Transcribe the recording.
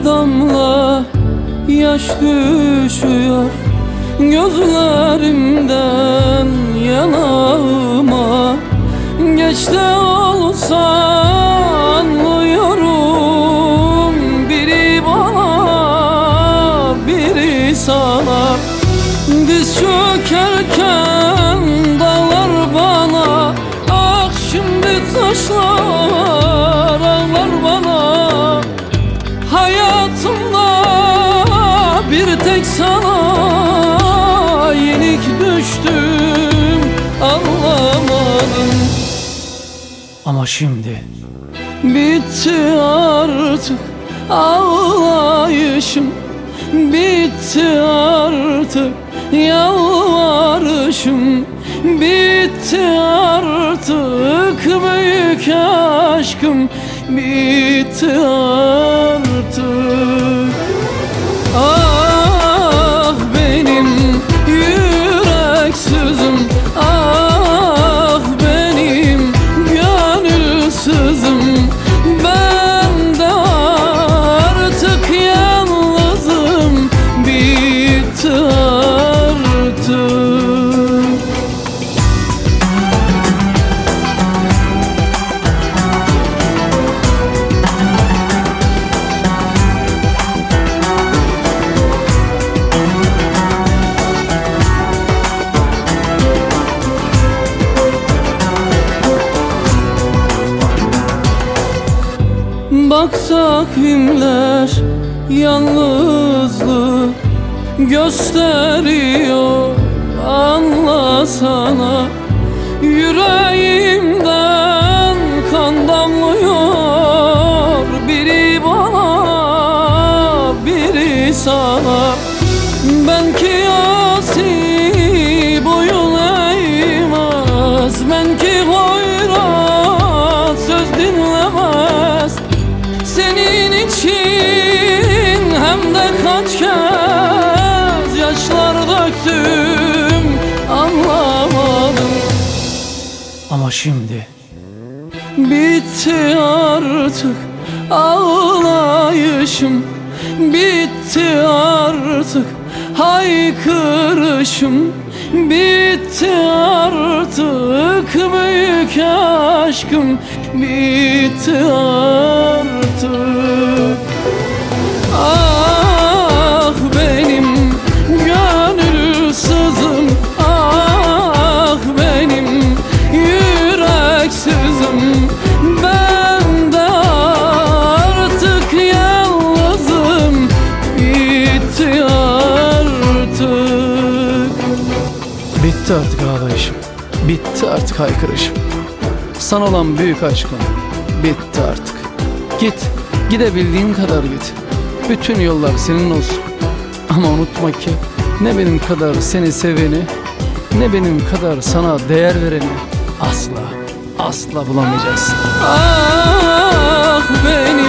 damla yaş düşüyor gözlerimden yanağıma. Geç de olsa anlıyorum, biri bana biri sana. Diz çökerken dağlar bana, ah şimdi taşlar ağlar bana. Hayatımda bir tek sana yenik düştüm, anlamadım. Ama şimdi bitti artık ağlayışım, bitti artık yalvarışım, bitti artık büyük aşkım, bitti artık. Ah benim yüreksizim, ah benim gönülsüzüm, ben de artık yalnızım, bitti artık. Bak takvimler yalnızlığı gösteriyor, anlasana. Yüreğimden kan damlıyor, biri bana biri sana. Ben ki asi boyun eğmez, ben ki hoyrat söz dinlemez. Senin için hem de kaç kez yaşlar döktüm, anlamadım. Ama şimdi bitti artık ağlayışım, bitti artık haykırışım, bitti artık büyük aşkım, bitti artık. Ah benim gönülsüzüm, ah benim yüreksizim, ben de artık yalnızım, bitti artık. Bitti artık ağlayışım, bitti artık haykırışım, sana olan büyük aşkım, bitti artık. Git, gidebildiğin kadar git, bütün yollar senin olsun. Ama unutma ki ne benim kadar seni seveni, ne benim kadar sana değer vereni asla, asla bulamayacaksın. Ah benim